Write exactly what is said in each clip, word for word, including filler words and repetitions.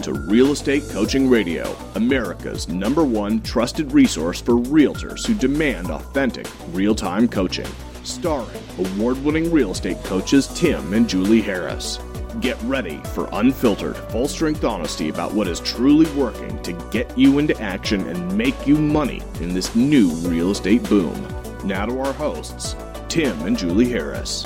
to Real Estate Coaching Radio, America's number one trusted resource for realtors who demand authentic, real-time coaching. Starring award-winning real estate coaches Tim and Julie Harris. Get ready for unfiltered, full-strength honesty about what is truly working to get you into action and make you money in this new real estate boom. Now to our hosts, Tim and Julie Harris.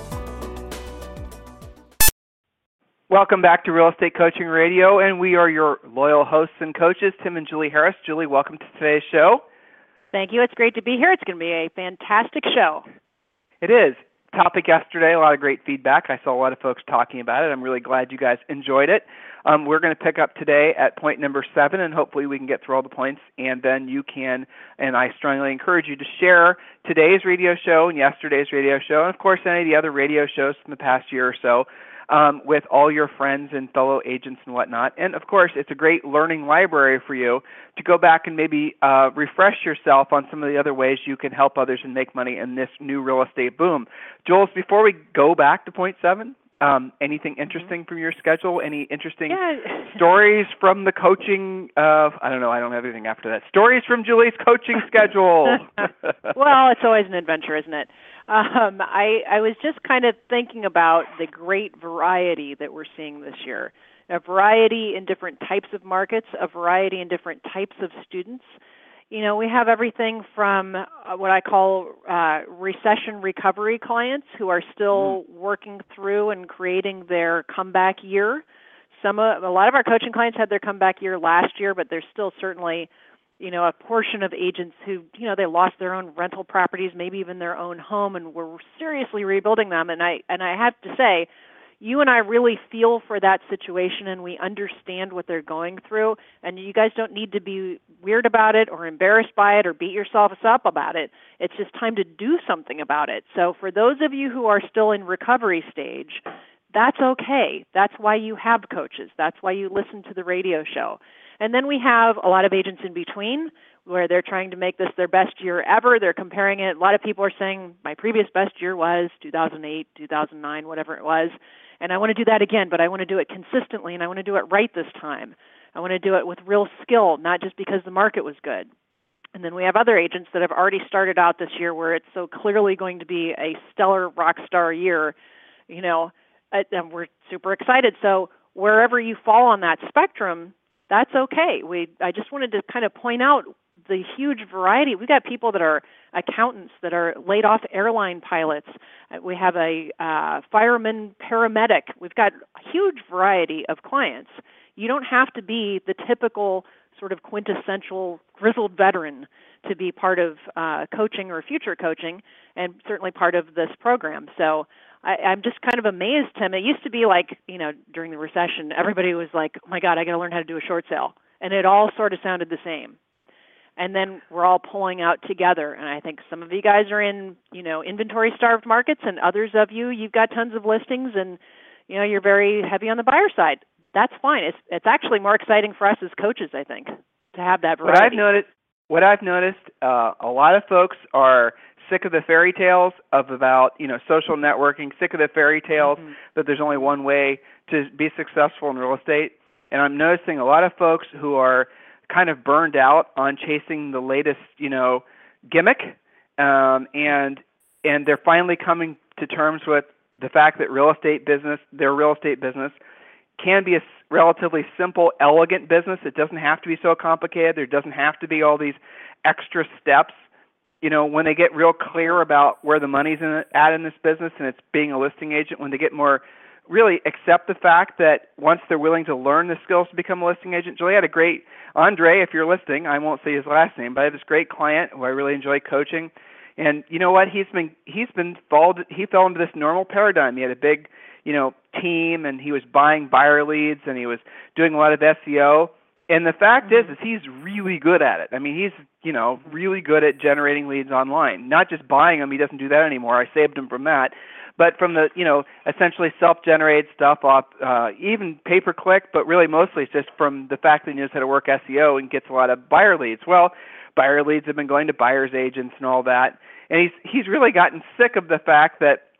Welcome back to Real Estate Coaching Radio, and we are your loyal hosts and coaches, Tim and Julie Harris. Julie, welcome to today's show. Thank you. It's great to be here. It's going to be a fantastic show. It is. Topic yesterday, a lot of great feedback. I saw a lot of folks talking about it. I'm really glad you guys enjoyed it. Um, we're going to pick up today at point number seven, and hopefully we can get through all the points, and then you can, and I strongly encourage you to share today's radio show and yesterday's radio show, and of course any of the other radio shows from the past year or so, Um, with all your friends and fellow agents and whatnot. And, of course, it's a great learning library for you to go back and maybe uh, refresh yourself on some of the other ways you can help others and make money in this new real estate boom. Jules, before we go back to point seven, um, anything interesting from your schedule? Any interesting yeah. stories from the coaching of, I don't know, I don't have anything after that. Stories from Julie's coaching schedule. Well, it's always an adventure, isn't it? Um, I, I was just kind of thinking about the great variety that we're seeing this year. A variety in different types of markets, a variety in different types of students. You know, we have everything from uh, what I call uh, recession recovery clients who are still mm. working through and creating their comeback year. Some uh, a lot of our coaching clients had their comeback year last year, but there's still certainly, you know, a portion of agents who, you know, they lost their own rental properties, maybe even their own home, and were seriously rebuilding them. And I and I have to say, you and I really feel for that situation, and we understand what they're going through. And you guys don't need to be weird about it or embarrassed by it or beat yourselves up about it. It's just time to do something about it. So for those of you who are still in recovery stage, that's okay. That's why you have coaches. That's why you listen to the radio show. And then we have a lot of agents in between where they're trying to make this their best year ever. They're comparing it. A lot of people are saying, my previous best year was two thousand eight, two thousand nine, whatever it was. And I want to do that again, but I want to do it consistently, and I want to do it right this time. I want to do it with real skill, not just because the market was good. And then we have other agents that have already started out this year where it's so clearly going to be a stellar rock star year, you know, and we're super excited. So wherever you fall on that spectrum, that's okay. We I just wanted to kind of point out the huge variety. We've got people that are accountants, that are laid off airline pilots. We have a uh, fireman paramedic. We've got a huge variety of clients. You don't have to be the typical sort of quintessential grizzled veteran to be part of uh, coaching or future coaching, and certainly part of this program. So I, I'm just kind of amazed, Tim. It used to be like, you know, during the recession, everybody was like, oh my God, I got to learn how to do a short sale. And it all sort of sounded the same. And then we're all pulling out together. And I think some of you guys are in, you know, inventory-starved markets, and others of you, you've got tons of listings, and, you know, you're very heavy on the buyer side. That's fine. It's it's actually more exciting for us as coaches, I think, to have that variety. What I've noticed, what I've noticed, uh, a lot of folks are sick of the fairy tales of about, you know, social networking, sick of the fairy tales mm-hmm. that there's only one way to be successful in real estate. And I'm noticing a lot of folks who are kind of burned out on chasing the latest, you know, gimmick, um, and and they're finally coming to terms with the fact that real estate business, their real estate business, can be a relatively simple, elegant business. It doesn't have to be so complicated. There doesn't have to be all these extra steps. You know, when they get real clear about where the money's in, at in this business, and it's being a listing agent, when they get more really accept the fact that once they're willing to learn the skills to become a listing agent. Julie had a great, Andre, if you're listening, I won't say his last name, but I have this great client who I really enjoy coaching. And you know what? He's been, he's been followed, he fell into this normal paradigm. He had a big, you know, team, and he was buying buyer leads, and he was doing a lot of S E O. And the fact mm-hmm. is, is he's really good at it. I mean, he's, you know, really good at generating leads online. Not just buying them. He doesn't do that anymore. I saved him from that. But from the, you know, essentially self-generated stuff off, uh, even pay-per-click, but really mostly it's just from the fact that he knows how to work S E O and gets a lot of buyer leads. Well, buyer leads have been going to buyer's agents and all that. And he's he's really gotten sick of the fact that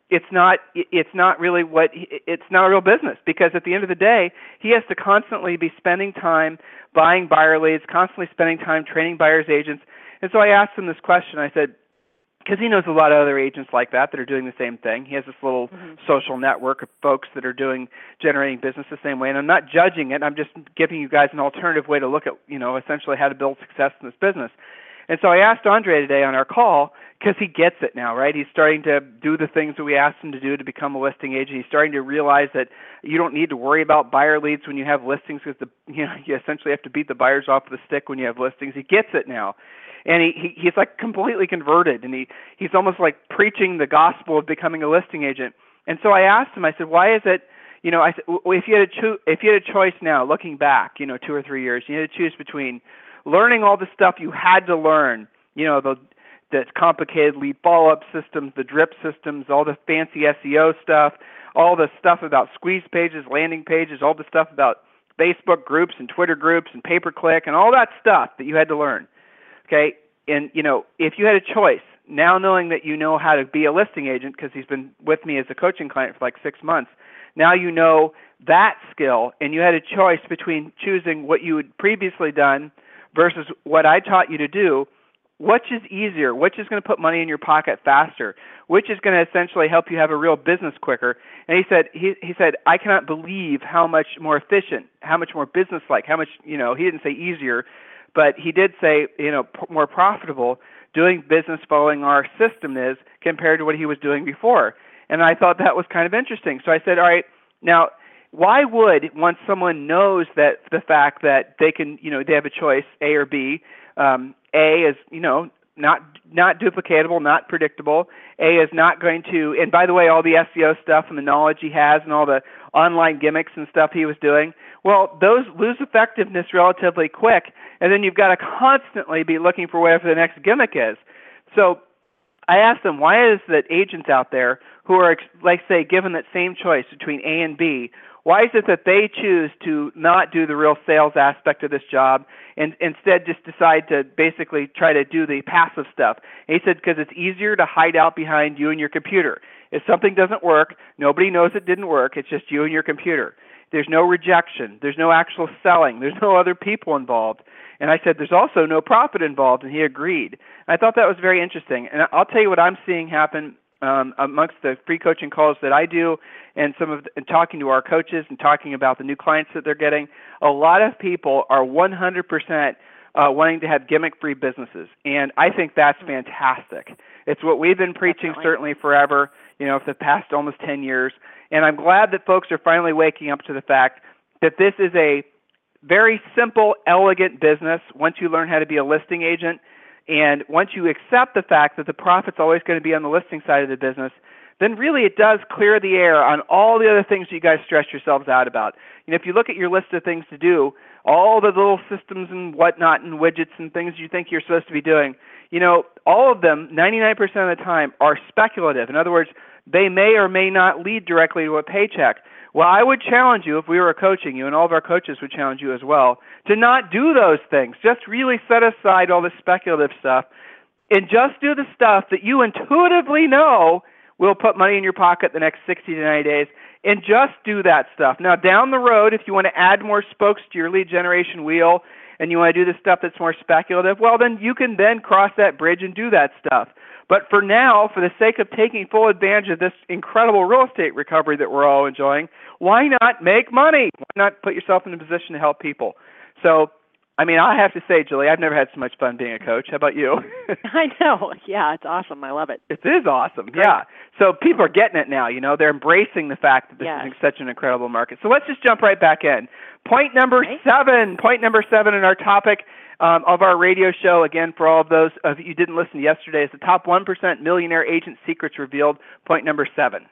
it's not it's not really what it's not a real business, because at the end of the day, he has to constantly be spending time buying buyer leads, constantly spending time training buyers agents. And so I asked him this question. I said, because he knows a lot of other agents like that that are doing the same thing. He has this little mm-hmm. social network of folks that are doing generating business the same way. And I'm not judging it. I'm just giving you guys an alternative way to look at, you know, essentially how to build success in this business. And so I asked Andre today on our call, because he gets it now, right? He's starting to do the things that we asked him to do to become a listing agent. He's starting to realize that you don't need to worry about buyer leads when you have listings, because the you know you essentially have to beat the buyers off the stick when you have listings. He gets it now. And he, he he's like completely converted, and he, he's almost like preaching the gospel of becoming a listing agent. And so I asked him, I said, why is it, you know, I said, if you had a cho- if you had a choice now, looking back, you know, two or three years, you had to choose between learning all the stuff you had to learn, you know, the the complicated lead follow-up systems, the drip systems, all the fancy S E O stuff, all the stuff about squeeze pages, landing pages, all the stuff about Facebook groups and Twitter groups and pay-per-click and all that stuff that you had to learn. Okay, and you know, if you had a choice, now knowing that you know how to be a listing agent, because he's been with me as a coaching client for like six months, now you know that skill, and you had a choice between choosing what you had previously done versus what I taught you to do, which is easier, which is going to put money in your pocket faster, which is going to essentially help you have a real business quicker. And he said, he, he said, I cannot believe how much more efficient, how much more business-like, how much, you know, he didn't say easier, but he did say, you know, p- more profitable doing business following our system is compared to what he was doing before. And I thought that was kind of interesting. So I said, all right, now, why would, once someone knows that the fact that they can, you know, they have a choice, A or B, um, A is, you know, not not duplicatable, not predictable. A is not going to, and by the way, all the S E O stuff and the knowledge he has and all the online gimmicks and stuff he was doing, well, those lose effectiveness relatively quick, and then you've got to constantly be looking for whatever the next gimmick is. So I asked them, why is it that agents out there who are, like say, given that same choice between A and B, why is it that they choose to not do the real sales aspect of this job and instead just decide to basically try to do the passive stuff? And he said, because it's easier to hide out behind you and your computer. If something doesn't work, nobody knows it didn't work. It's just you and your computer. There's no rejection. There's no actual selling. There's no other people involved. And I said, there's also no profit involved, and he agreed. And I thought that was very interesting. And I'll tell you what I'm seeing happen Um, amongst the free coaching calls that I do, and some of the, and talking to our coaches and talking about the new clients that they're getting, a lot of people are one hundred percent uh, wanting to have gimmick-free businesses, and I think that's fantastic. It's what we've been preaching Definitely. certainly forever, you know, for the past almost ten years, and I'm glad that folks are finally waking up to the fact that this is a very simple, elegant business once you learn how to be a listing agent. And once you accept the fact that the profit's always going to be on the listing side of the business, then really it does clear the air on all the other things you guys stress yourselves out about. You know, if you look at your list of things to do, all the little systems and whatnot and widgets and things you think you're supposed to be doing, you know, all of them, ninety-nine percent of the time, are speculative. In other words, they may or may not lead directly to a paycheck. Well, I would challenge you, if we were coaching you, and all of our coaches would challenge you as well, to not do those things. Just really set aside all the speculative stuff and just do the stuff that you intuitively know will put money in your pocket the next sixty to ninety days, and just do that stuff. Now, down the road, if you want to add more spokes to your lead generation wheel and you want to do the stuff that's more speculative, well, then you can then cross that bridge and do that stuff. But for now, for the sake of taking full advantage of this incredible real estate recovery that we're all enjoying, why not make money? Why not put yourself in a position to help people? So, I mean, I have to say, Julie, I've never had so much fun being a coach. How about you? I know. Yeah, it's awesome. I love it. It is awesome. Great. Yeah. So people are getting it now. You know, they're embracing the fact that this yes. is such an incredible market. So let's just jump right back in. Point number right. seven. Point number seven in our topic um, of our radio show, again, for all of those of you who didn't listen yesterday, is the top one percent millionaire agent secrets revealed. Point number seven.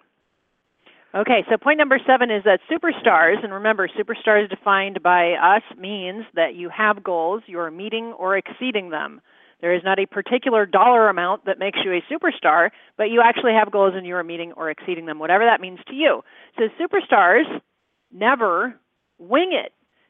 Okay, so point number seven is that superstars, and remember, superstars defined by us means that you have goals, you are meeting or exceeding them. There is not a particular dollar amount that makes you a superstar, but you actually have goals and you are meeting or exceeding them, whatever that means to you. So superstars never wing it.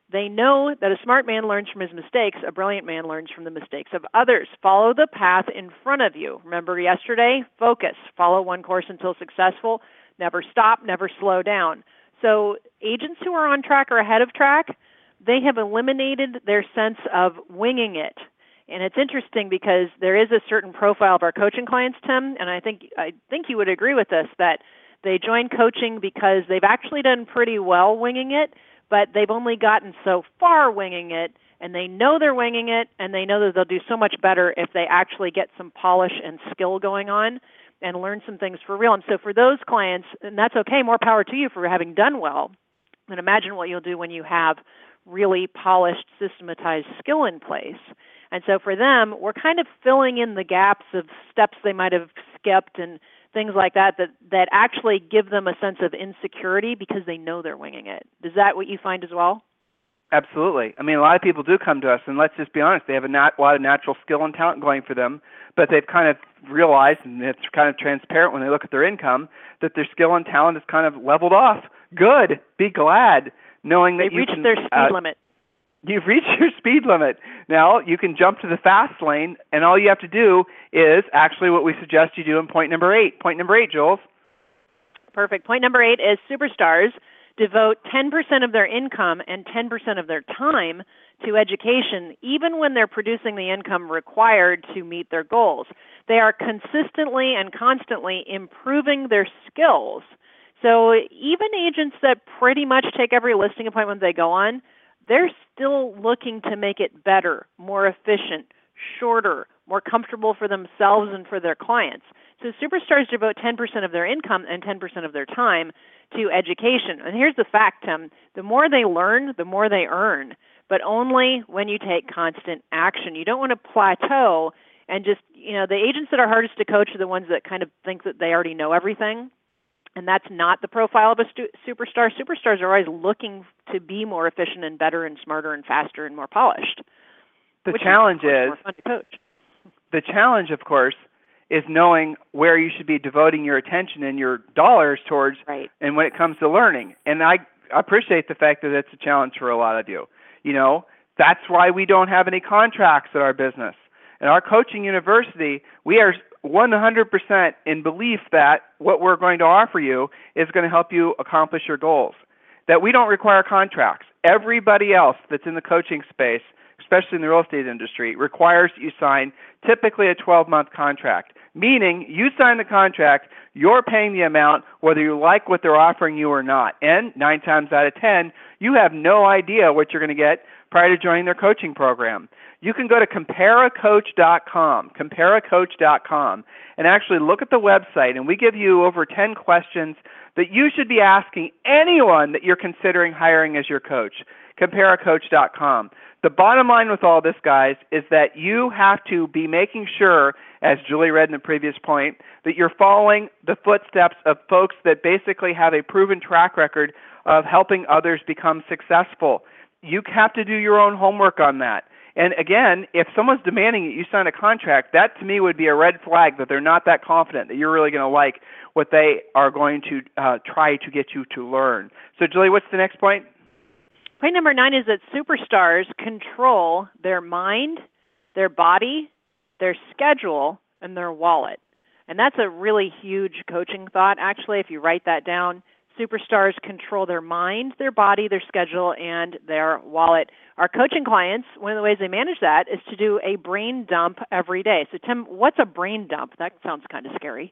They know that a smart man learns from his mistakes. A brilliant man learns from the mistakes of others. Follow the path in front of you. Remember yesterday? Focus. Follow one course until successful. Never stop. Never slow down. So agents who are on track or ahead of track, they have eliminated their sense of winging it. And it's interesting because there is a certain profile of our coaching clients, Tim, and I think I think you would agree with this, that they join coaching because they've actually done pretty well winging it, but they've only gotten so far winging it, and they know they're winging it, and they know that they'll do so much better if they actually get some polish and skill going on and learn some things for real. And so for those clients, and that's okay, more power to you for having done well, and imagine what you'll do when you have really polished, systematized skill in place. And so for them, we're kind of filling in the gaps of steps they might have skipped and things like that, that that actually give them a sense of insecurity because they know they're winging it. Is that what you find as well? Absolutely. I mean, a lot of people do come to us, and let's just be honest, they have a nat- lot of natural skill and talent going for them, but they've kind of realized, and it's kind of transparent when they look at their income, that their skill and talent is kind of leveled off. Good. Be glad, knowing that They've you reached can, their speed uh, limit. You've reached your speed limit. Now you can jump to the fast lane, and all you have to do is actually what we suggest you do in point number eight. Point number eight, Jules. Perfect. Point number eight is superstars devote ten percent of their income and ten percent of their time to education, even when they're producing the income required to meet their goals. They are consistently and constantly improving their skills. So even agents that pretty much take every listing appointment they go on, they're still looking to make it better, more efficient, shorter, more comfortable for themselves and for their clients. So superstars devote ten percent of their income and ten percent of their time to education. And here's the fact, Tim, the more they learn, the more they earn, but only when you take constant action. You don't want to plateau and just, you know, the agents that are hardest to coach are the ones that kind of think that they already know everything. And that's not the profile of a stu- superstar. Superstars are always looking to be more efficient and better and smarter and faster and more polished. The challenge is, is, more fun to coach. The challenge, of course, is knowing where you should be devoting your attention and your dollars towards, right. And when it comes to learning. And I appreciate the fact that it's a challenge for a lot of you. You know, that's why we don't have any contracts at our business. In our coaching university, we are one hundred percent in belief that what we're going to offer you is going to help you accomplish your goals, that we don't require contracts. Everybody else that's in the coaching space, especially in the real estate industry, requires you sign typically a twelve-month contract, meaning you sign the contract, you're paying the amount whether you like what they're offering you or not. And nine times out of ten, you have no idea what you're going to get prior to joining their coaching program. You can go to compare a coach dot com, compare a coach dot com, and actually look at the website, and we give you over ten questions that you should be asking anyone that you're considering hiring as your coach, compare a coach dot com. The bottom line with all this, guys, is that you have to be making sure, as Julie read in the previous point, that you're following the footsteps of folks that basically have a proven track record of helping others become successful. You have to do your own homework on that. And again, if someone's demanding that you sign a contract, that to me would be a red flag that they're not that confident that you're really going to like what they are going to uh, try to get you to learn. So, Julie, what's the next point? Point number nine is that superstars control their mind, their body, their schedule, and their wallet. And that's a really huge coaching thought, actually, if you write that down. Superstars control their mind, their body, their schedule, and their wallet. Our coaching clients, one of the ways they manage that is to do a brain dump every day. So, Tim, what's a brain dump? That sounds kind of scary.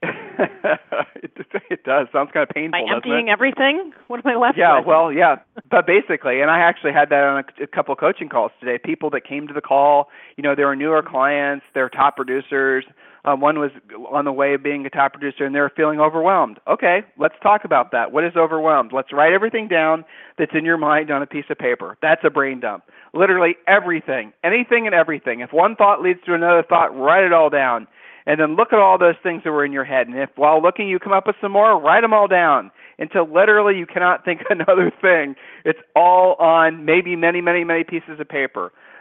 it, it does. Sounds kind of painful, Am I doesn't emptying it? everything? What am I left yeah, with? Yeah, well, yeah. But basically, and I actually had that on a, a couple of coaching calls today, people that came to the call, you know, they were newer clients, they're top producers. Um, one was on the way of being a top producer, and they were feeling overwhelmed. Okay, let's talk about that. What is overwhelmed? Let's write everything down that's in your mind on a piece of paper. That's a brain dump. Literally everything, anything and everything. If one thought leads to another thought, write it all down. And then look at all those things that were in your head. And if while looking you come up with some more, write them all down until literally you cannot think another thing. It's all on maybe many, many, many pieces of paper.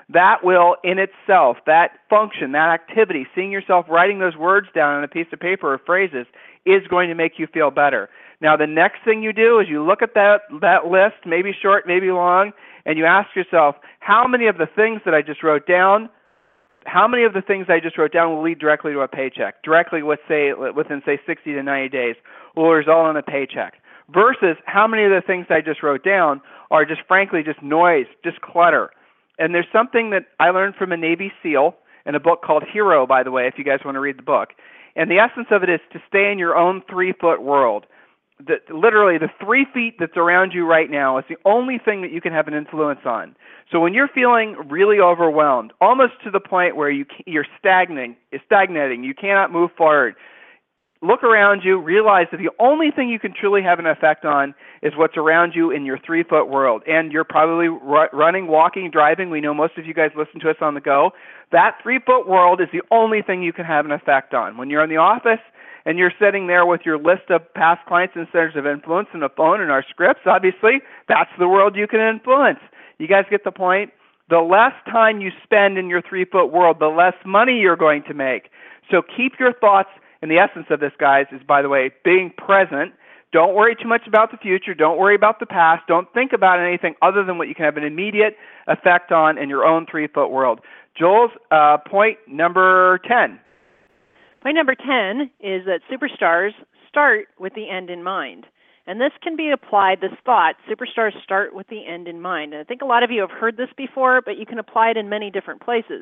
that will in itself, that function, that activity, seeing yourself writing those words down on a piece of paper or phrases is going to make you feel better. Now, the next thing you do is you look at that, that list, maybe short, maybe long, and you ask yourself, how many of the things that I just wrote down, how many of the things I just wrote down will lead directly to a paycheck, directly with, say, within, say, sixty to ninety days, will result in a paycheck, versus how many of the things I just wrote down are just, frankly, just noise, just clutter. And there's something that I learned from a Navy SEAL in a book called Hero, by the way, if you guys want to read the book. And the essence of it is to stay in your own three-foot world. The, literally, the three feet that's around you right now is the only thing that you can have an influence on. So when you're feeling really overwhelmed, almost to the point where you, you're stagnating, stagnating, you cannot move forward, look around you, realize that the only thing you can truly have an effect on is what's around you in your three-foot world. And you're probably ru- running, walking, driving. We know most of you guys listen to us on the go. That three-foot world is the only thing you can have an effect on. When you're in the office and you're sitting there with your list of past clients and centers of influence and a phone and our scripts, obviously, that's the world you can influence. You guys get the point? The less time you spend in your three-foot world, the less money you're going to make. So keep your thoughts. And the essence of this, guys, is, by the way, being present. Don't worry too much about the future. Don't worry about the past. Don't think about anything other than what you can have an immediate effect on in your own three-foot world. Jules, uh, point number ten. Point number ten is that superstars start with the end in mind. And this can be applied, this thought, superstars start with the end in mind. And I think a lot of you have heard this before, but you can apply it in many different places.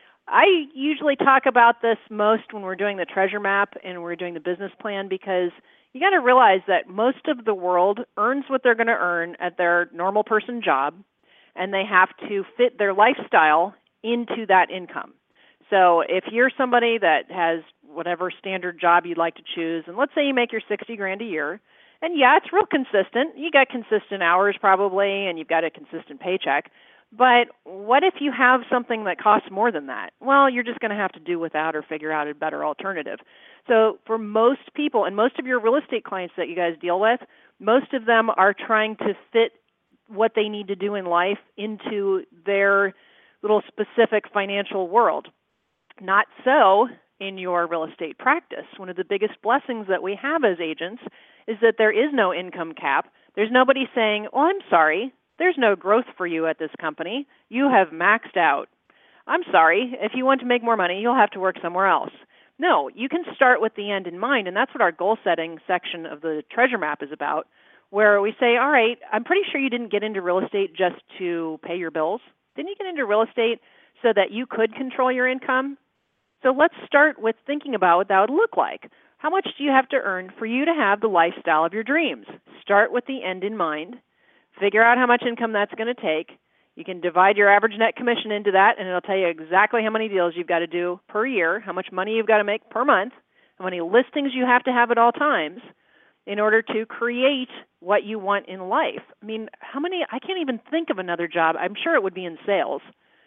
I usually talk about this most when we're doing the treasure map and we're doing the business plan, because you got to realize that most of the world earns what they're going to earn at their normal person job, and they have to fit their lifestyle into that income. So if you're somebody that has whatever standard job you'd like to choose, and let's say you make your sixty grand a year, and yeah, it's real consistent. You got consistent hours probably, and you've got a consistent paycheck. But what if you have something that costs more than that? Well, you're just going to have to do without or figure out a better alternative. So for most people, and most of your real estate clients that you guys deal with, most of them are trying to fit what they need to do in life into their little specific financial world. Not so in your real estate practice. One of the biggest blessings that we have as agents is that there is no income cap. There's nobody saying, oh, I'm sorry, there's no growth for you at this company. You have maxed out. I'm sorry, if you want to make more money, you'll have to work somewhere else. No, you can start with the end in mind, and that's what our goal setting section of the treasure map is about, where we say, all right, I'm pretty sure you didn't get into real estate just to pay your bills. Didn't you get into real estate so that you could control your income? So let's start with thinking about what that would look like. How much do you have to earn for you to have the lifestyle of your dreams? Start with the end in mind. Figure out how much income that's going to take. You can divide your average net commission into that, and it'll tell you exactly how many deals you've got to do per year, how much money you've got to make per month, how many listings you have to have at all times in order to create what you want in life. I mean, how many, I can't even think of another job, I'm sure it would be in sales,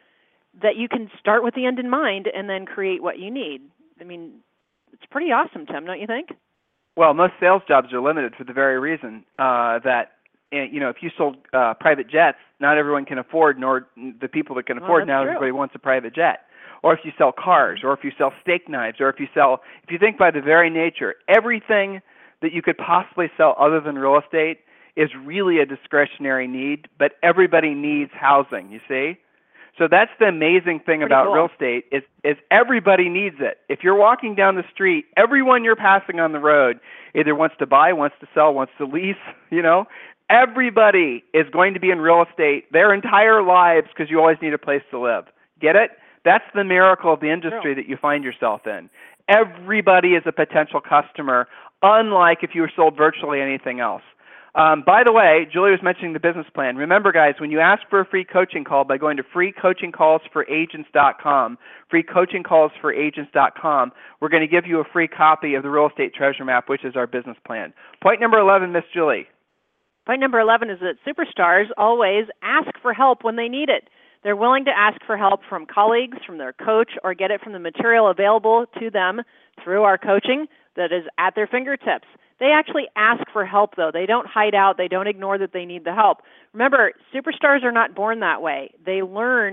that you can start with the end in mind and then create what you need. I mean, it's pretty awesome, Tim, don't you think? Well, most sales jobs are limited for the very reason uh, that, you know, if you sold uh, private jets, not everyone can afford, nor the people that can afford well, now true. everybody wants a private jet. Or if you sell cars, or if you sell steak knives, or if you sell, if you think by the very nature, everything that you could possibly sell other than real estate is really a discretionary need, but everybody needs housing, you see? So that's the amazing thing Pretty about cool. real estate is, is everybody needs it. If you're walking down the street, everyone you're passing on the road either wants to buy, wants to sell, wants to lease, you know. Everybody is going to be in real estate their entire lives because you always need a place to live. Get it? That's the miracle of the industry that you find yourself in. Everybody is a potential customer, unlike if you were sold virtually anything else. Um, by the way, Julie was mentioning the business plan. Remember, guys, when you ask for a free coaching call by going to free coaching calls for agents dot com, free coaching calls for agents dot com, we're going to give you a free copy of the Real Estate Treasure Map, which is our business plan. Point number eleven, Miss Julie. Point number eleven is that superstars always ask for help when they need it. They're willing to ask for help from colleagues, from their coach, or get it from the material available to them through our coaching that is at their fingertips. They actually ask for help, though. They don't hide out. They don't ignore that they need the help. Remember, superstars are not born that way. They learned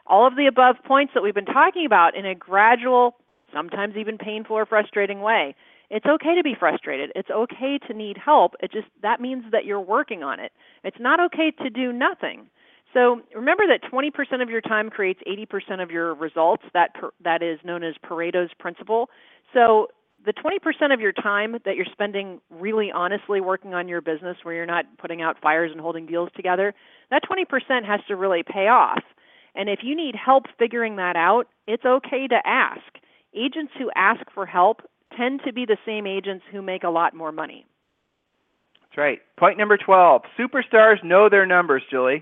all of the above points that we've been talking about in a gradual, sometimes even painful or frustrating way. It's okay to be frustrated. It's okay to need help. It just, that means that you're working on it. It's not okay to do nothing. So remember that twenty percent of your time creates eighty percent of your results. That per, that is known as Pareto's principle. So the twenty percent of your time that you're spending really honestly working on your business, where you're not putting out fires and holding deals together, that twenty percent has to really pay off. And if you need help figuring that out, it's okay to ask. Agents who ask for help tend to be the same agents who make a lot more money. That's right. Point number twelve, superstars know their numbers, Julie.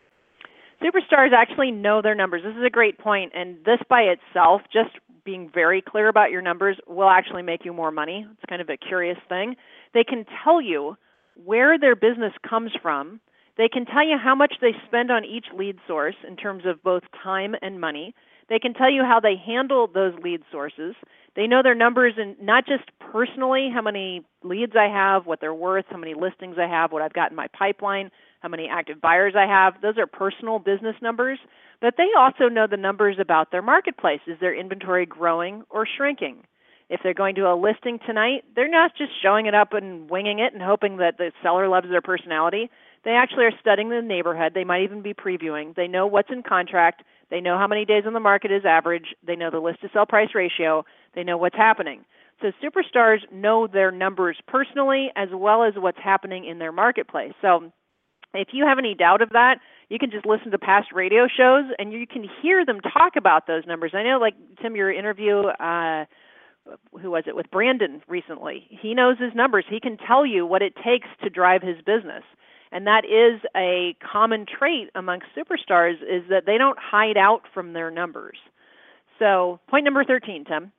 Superstars actually know their numbers. This is a great point, and this by itself, just being very clear about your numbers, will actually make you more money. It's kind of a curious thing. They can tell you where their business comes from. They can tell you how much they spend on each lead source in terms of both time and money. They can tell you how they handle those lead sources. They know their numbers, and not just personally, how many leads I have, what they're worth, how many listings I have, what I've got in my pipeline, how many active buyers I have. Those are personal business numbers. But they also know the numbers about their marketplace. Is their inventory growing or shrinking? If they're going to a listing tonight, they're not just showing it up and winging it and hoping that the seller loves their personality. They actually are studying the neighborhood. They might even be previewing. They know what's in contract. They know how many days on the market is average. They know the list-to-sell price ratio. They know what's happening. So superstars know their numbers personally as well as what's happening in their marketplace. So if you have any doubt of that, you can just listen to past radio shows and you can hear them talk about those numbers. I know, like, Tim, your interview, uh, who was it, with Brandon recently, he knows his numbers. He can tell you what it takes to drive his business. And that is a common trait amongst superstars, is that they don't hide out from their numbers. So point number thirteen, Tim.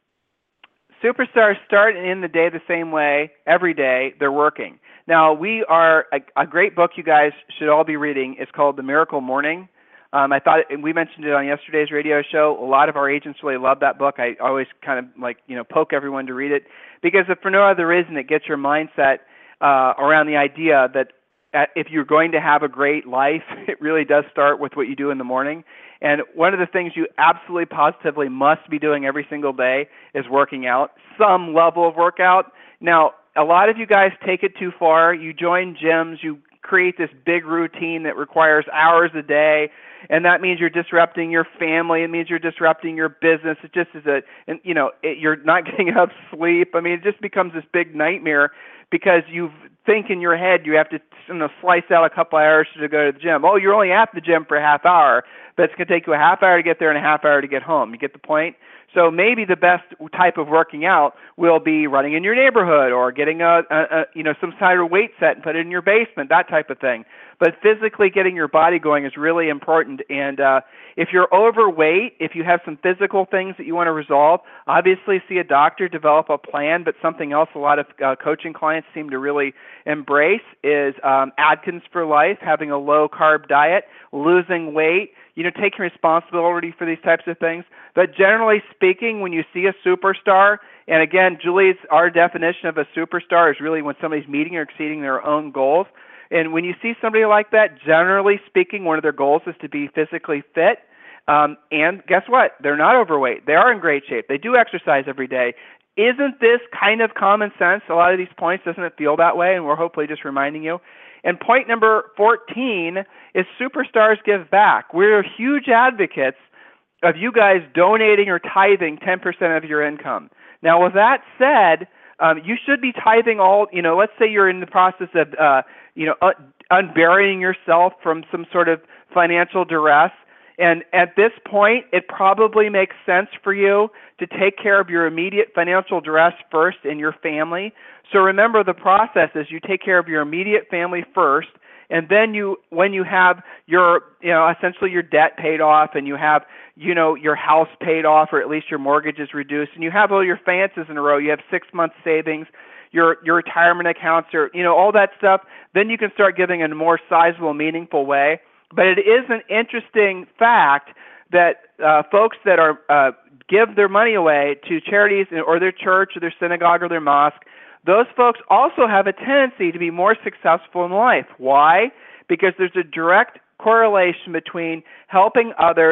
Superstars start and end the day the same way every day. They're working. Now, we are a, a great book you guys should all be reading. It's called The Miracle Morning. Um, I thought it, we mentioned it on yesterday's radio show. A lot of our agents really love that book. I always kind of like, you know, poke everyone to read it, because if for no other reason, it gets your mindset uh, around the idea that if you're going to have a great life, it really does start with what you do in the morning. And one of the things you absolutely positively must be doing every single day is working out, some level of workout. Now, a lot of you guys take it too far. You join gyms, you create this big routine that requires hours a day, and that means you're disrupting your family. It means you're disrupting your business. It just is a, and you know, it, you're not getting enough sleep. I mean, it just becomes this big nightmare because you think in your head you have to, you know, slice out a couple hours to go to the gym. Oh, you're only at the gym for a half hour, but it's going to take you a half hour to get there and a half hour to get home. You get the point? So maybe the best type of working out will be running in your neighborhood, or getting a, a, a you know some kind of weight set and put it in your basement, that type of thing. But physically getting your body going is really important. And uh, if you're overweight, if you have some physical things that you want to resolve, obviously see a doctor, develop a plan. But something else a lot of uh, coaching clients seem to really embrace is um, Atkins for life, having a low-carb diet, losing weight, you know, taking responsibility for these types of things. But generally speaking, when you see a superstar, and again, Julie's, our definition of a superstar is really when somebody's meeting or exceeding their own goals. And when you see somebody like that, generally speaking, one of their goals is to be physically fit. Um, and guess what? They're not overweight. They are in great shape. They do exercise every day. Isn't this kind of common sense? A lot of these points, doesn't it feel that way? And we're hopefully just reminding you. And point number fourteen is superstars give back. We're huge advocates of you guys donating or tithing ten percent of your income. Now, with that said, um, you should be tithing all, you know, let's say you're in the process of, uh, you know, un- unburying yourself from some sort of financial duress. And at this point, it probably makes sense for you to take care of your immediate financial duress first in your family. So remember, the process is you take care of your immediate family first, and then you, when you have your, you know, essentially your debt paid off, and you have, you know, your house paid off, or at least your mortgage is reduced, and you have all your finances in a row, you have six months savings, your your retirement accounts, or, you know, all that stuff, then you can start giving in a more sizable, meaningful way. But it is an interesting fact that uh, folks that are uh, give their money away to charities or their church or their synagogue or their mosque, those folks also have a tendency to be more successful in life. Why? Because there's a direct correlation between helping others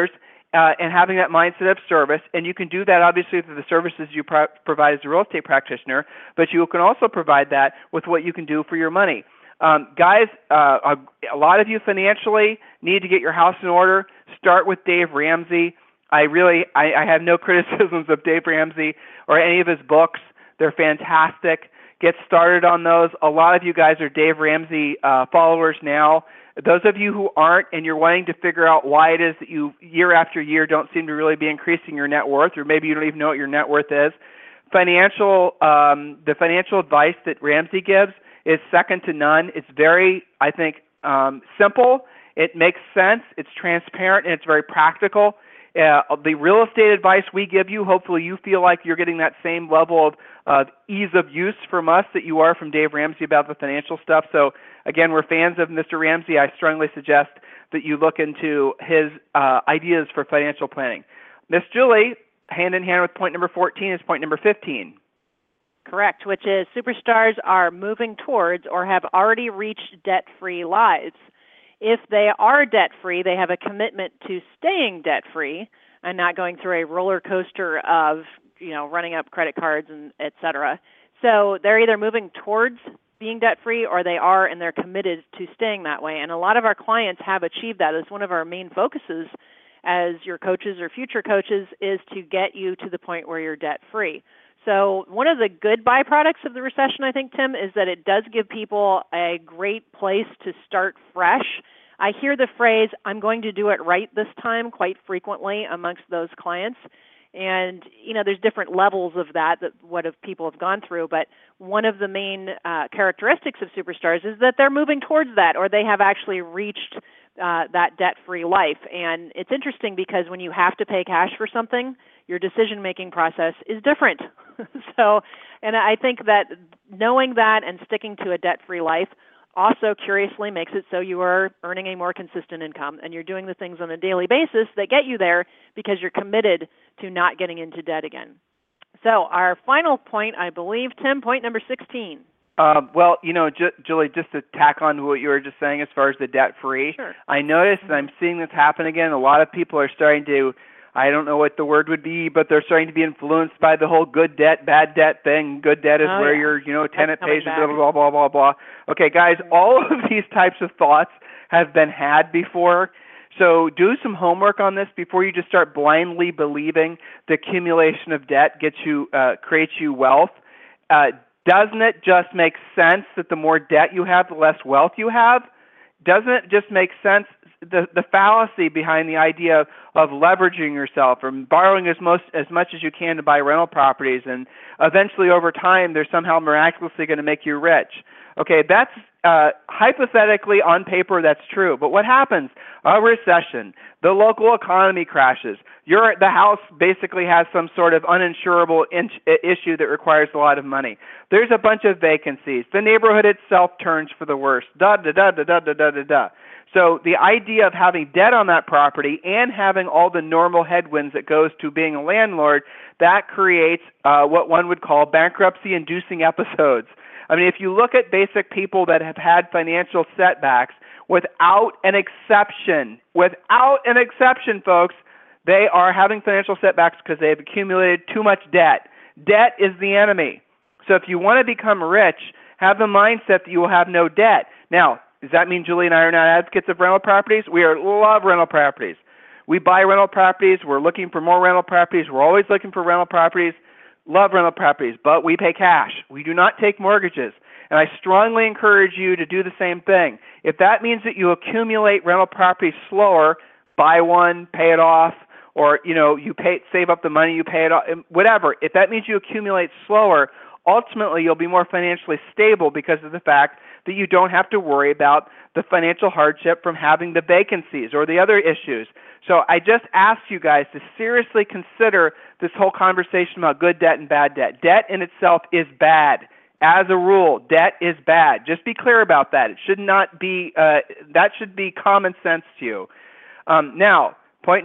uh, and having that mindset of service. And you can do that obviously through the services you pro- provide as a real estate practitioner, but you can also provide that with what you can do for your money. Um, guys, uh, a, a lot of you financially need to get your house in order. Start with Dave Ramsey. I really, I, I have no criticisms of Dave Ramsey or any of his books. They're fantastic. Get started on those. A lot of you guys are Dave Ramsey uh, followers now. Those of you who aren't and you're wanting to figure out why it is that you year after year don't seem to really be increasing your net worth, or maybe you don't even know what your net worth is, financial, um, the financial advice that Ramsey gives is second to none. It's very, I think, um, simple. It makes sense. It's transparent, and it's very practical. Uh, the real estate advice we give you, hopefully you feel like you're getting that same level of uh, ease of use from us that you are from Dave Ramsey about the financial stuff. So, again, we're fans of Mister Ramsey. I strongly suggest that you look into his uh, ideas for financial planning. Miss Julie, hand in hand with point number fourteen is point number fifteen. Correct, which is superstars are moving towards or have already reached debt-free lives. If they are debt-free, they have a commitment to staying debt-free and not going through a roller coaster of, you know, running up credit cards and et cetera. So they're either moving towards being debt-free or they are, and they're committed to staying that way. And a lot of our clients have achieved that. It's one of our main focuses as your coaches or future coaches is to get you to the point where you're debt-free. So one of the good byproducts of the recession, I think, Tim, is that it does give people a great place to start fresh. I hear the phrase, I'm going to do it right this time, quite frequently amongst those clients. And, you know, there's different levels of that, that what have people have gone through. But one of the main uh, characteristics of superstars is that they're moving towards that, or they have actually reached uh, that debt-free life. And it's interesting because when you have to pay cash for something, your decision-making process is different. So, and I think that knowing that and sticking to a debt-free life also curiously makes it so you are earning a more consistent income and you're doing the things on a daily basis that get you there because you're committed to not getting into debt again. So our final point, I believe, Tim, point number sixteen. Uh, well, you know, Ju- Julie, just to tack on to what you were just saying as far as the debt-free, sure. I noticed mm-hmm. and I'm seeing this happen again. A lot of people are starting to, I don't know what the word would be, but they're starting to be influenced by the whole good debt, bad debt thing. Good debt is oh, where yeah. your, you know, tenant pays, back. blah, blah, blah, blah, blah. Okay, guys, mm-hmm. all of these types of thoughts have been had before. So do some homework on this before you just start blindly believing the accumulation of debt gets you, uh, creates you wealth. Uh, doesn't it just make sense that the more debt you have, the less wealth you have? Doesn't it just make sense, the, the fallacy behind the idea of, of leveraging yourself or borrowing as, most, as much as you can to buy rental properties, and eventually over time they're somehow miraculously going to make you rich? Okay, that's uh, hypothetically on paper that's true, but what happens? A recession, the local economy crashes, Your, the house basically has some sort of uninsurable in, issue that requires a lot of money. There's a bunch of vacancies. The neighborhood itself turns for the worst. Da da da da da da da da da. So the idea of having debt on that property and having all the normal headwinds that goes to being a landlord, that creates uh, what one would call bankruptcy-inducing episodes. I mean, if you look at basic people that have had financial setbacks, without an exception, without an exception, folks, they are having financial setbacks because they have accumulated too much debt. Debt is the enemy. So if you want to become rich, have the mindset that you will have no debt. Now, does that mean Julie and I are not advocates of rental properties? We are love rental properties. We buy rental properties. We're looking for more rental properties. We're always looking for rental properties. Love rental properties, but we pay cash. We do not take mortgages. And I strongly encourage you to do the same thing. If that means that you accumulate rental properties slower, buy one, pay it off, or you know you pay, save up the money, you pay it off, whatever. If that means you accumulate slower, ultimately you'll be more financially stable because of the fact that you don't have to worry about the financial hardship from having the vacancies or the other issues. So I just ask you guys to seriously consider this whole conversation about good debt and bad debt. Debt in itself is bad. As a rule, debt is bad. Just be clear about that. It should not be, uh, that should be common sense to you. Um, now, point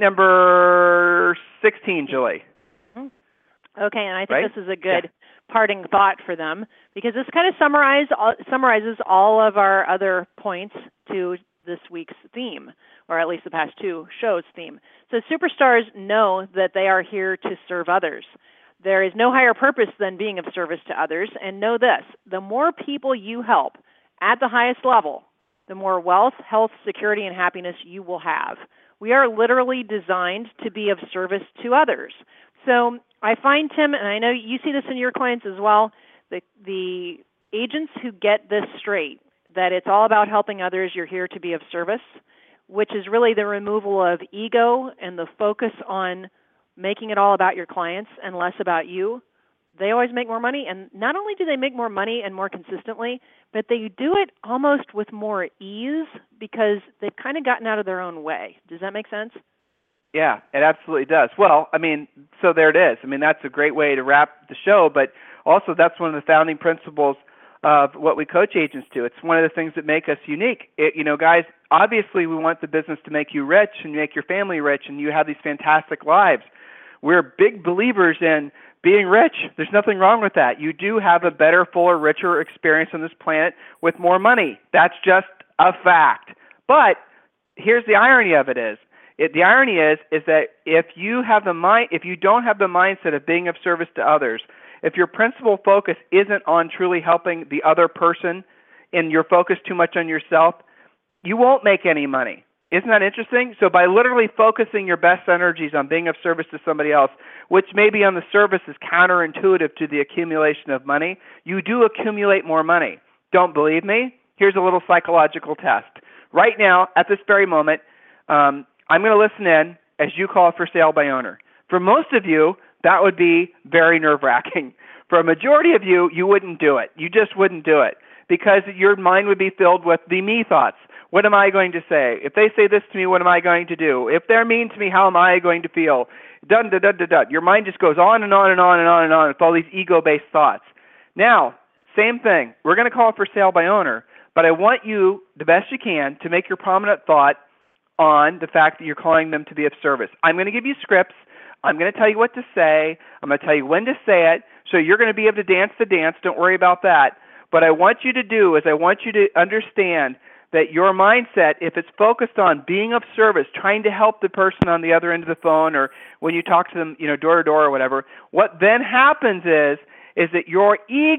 number sixteen, Julie. Okay, and I think right? this is a good yeah. parting thought for them because this kind of summarize, summarizes all of our other points to this week's theme, or at least the past two shows' theme. So superstars know that they are here to serve others. There is no higher purpose than being of service to others. And know this, the more people you help at the highest level, the more wealth, health, security, and happiness you will have. We are literally designed to be of service to others. So I find, Tim, and I know you see this in your clients as well, the, the agents who get this straight, that it's all about helping others, you're here to be of service, which is really the removal of ego and the focus on making it all about your clients and less about you, they always make more money. And not only do they make more money and more consistently, but they do it almost with more ease because they've kind of gotten out of their own way. Does that make sense? Yeah, it absolutely does. Well, I mean, so there it is. I mean, that's a great way to wrap the show, but also that's one of the founding principles of what we coach agents to. It's one of the things that make us unique. It, you know, guys, obviously we want the business to make you rich and make your family rich and you have these fantastic lives. We're big believers in being rich. There's nothing wrong with that. You do have a better, fuller, richer experience on this planet with more money. That's just a fact. But here's the irony of it is, it, the irony is, is that if you have the mind, if you don't have the mindset of being of service to others, if your principal focus isn't on truly helping the other person and you're focused too much on yourself, you won't make any money. Isn't that interesting? So by literally focusing your best energies on being of service to somebody else, which maybe on the surface is counterintuitive to the accumulation of money, you do accumulate more money. Don't believe me? Here's a little psychological test. Right now, at this very moment, um, I'm going to listen in as you call for sale by owner. For most of you, that would be very nerve-wracking. For a majority of you, you wouldn't do it. You just wouldn't do it because your mind would be filled with the me thoughts. What am I going to say? If they say this to me, what am I going to do? If they're mean to me, how am I going to feel? Dun, dun, dun, dun, dun. Your mind just goes on and on and on and on and on with all these ego-based thoughts. Now, same thing. We're going to call for sale by owner, but I want you, the best you can, to make your prominent thought on the fact that you're calling them to be of service. I'm going to give you scripts. I'm going to tell you what to say. I'm going to tell you when to say it. So you're going to be able to dance the dance. Don't worry about that. What I want you to do is I want you to understand that your mindset, if it's focused on being of service, trying to help the person on the other end of the phone or when you talk to them, you know, door to door or whatever, what then happens is, is that your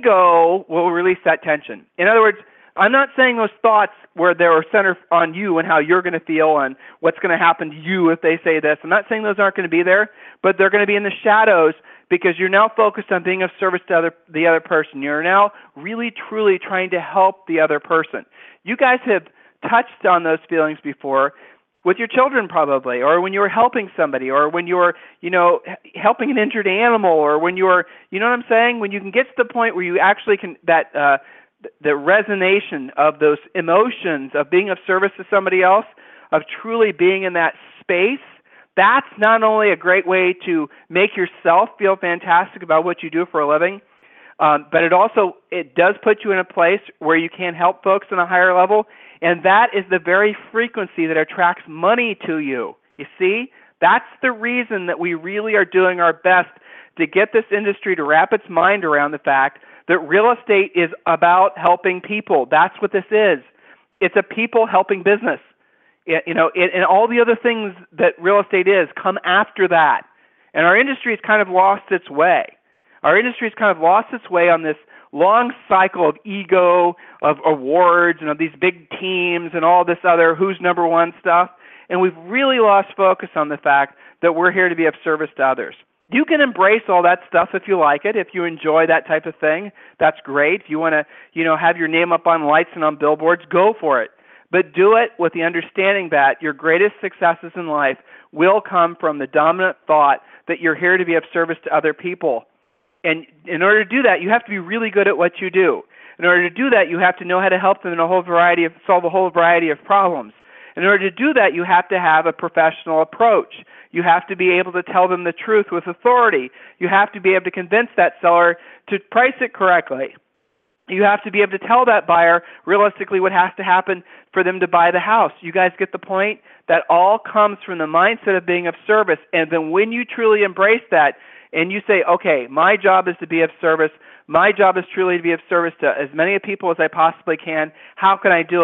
ego will release that tension. In other words, I'm not saying those thoughts where they're centered on you and how you're going to feel and what's going to happen to you if they say this. I'm not saying those aren't going to be there, but they're going to be in the shadows because you're now focused on being of service to other, the other person. You're now really, truly trying to help the other person. You guys have touched on those feelings before with your children probably, or when you were helping somebody, or when you were, you know, helping an injured animal, or when you were, you know what I'm saying? When you can get to the point where you actually can, that uh, the resonation of those emotions of being of service to somebody else, of truly being in that space, that's not only a great way to make yourself feel fantastic about what you do for a living, um, but it also, it does put you in a place where you can help folks on a higher level, and that is the very frequency that attracts money to you. You see, that's the reason that we really are doing our best to get this industry to wrap its mind around the fact that real estate is about helping people. That's what this is. It's a people helping business. It, you know, it, and all the other things that real estate is come after that. And our industry has kind of lost its way. Our industry has kind of lost its way on this long cycle of ego, of awards, and of these big teams and all this other who's number one stuff. And we've really lost focus on the fact that we're here to be of service to others. You can embrace all that stuff if you like it, if you enjoy that type of thing. That's great. If you want to, you know, have your name up on lights and on billboards, go for it. But do it with the understanding that your greatest successes in life will come from the dominant thought that you're here to be of service to other people. And in order to do that, you have to be really good at what you do. In order to do that, you have to know how to help them in a whole variety of, solve a whole variety of problems. In order to do that, you have to have a professional approach. You have to be able to tell them the truth with authority. You have to be able to convince that seller to price it correctly. You have to be able to tell that buyer realistically what has to happen for them to buy the house. You guys get the point? That all comes from the mindset of being of service. And then when you truly embrace that and you say, okay, my job is to be of service, my job is truly to be of service to as many people as I possibly can, how can I do it?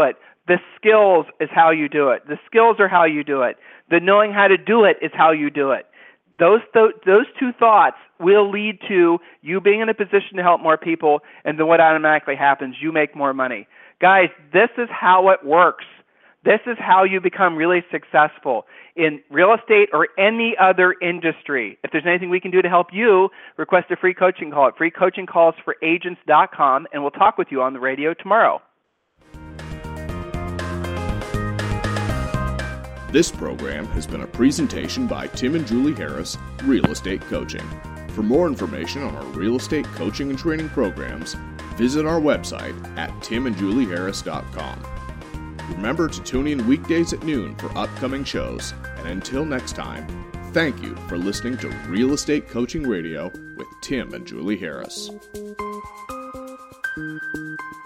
The skills is how you do it. The skills are how you do it. The knowing how to do it is how you do it. Those th- those two thoughts will lead to you being in a position to help more people, and then what automatically happens? You make more money. Guys, this is how it works. This is how you become really successful in real estate or any other industry. If there's anything we can do to help you, request a free coaching call at free coaching calls for agents dot com, and we'll talk with you on the radio tomorrow. This program has been a presentation by Tim and Julie Harris, Real Estate Coaching. For more information on our real estate coaching and training programs, visit our website at tim and julie harris dot com. Remember to tune in weekdays at noon for upcoming shows. And until next time, thank you for listening to Real Estate Coaching Radio with Tim and Julie Harris.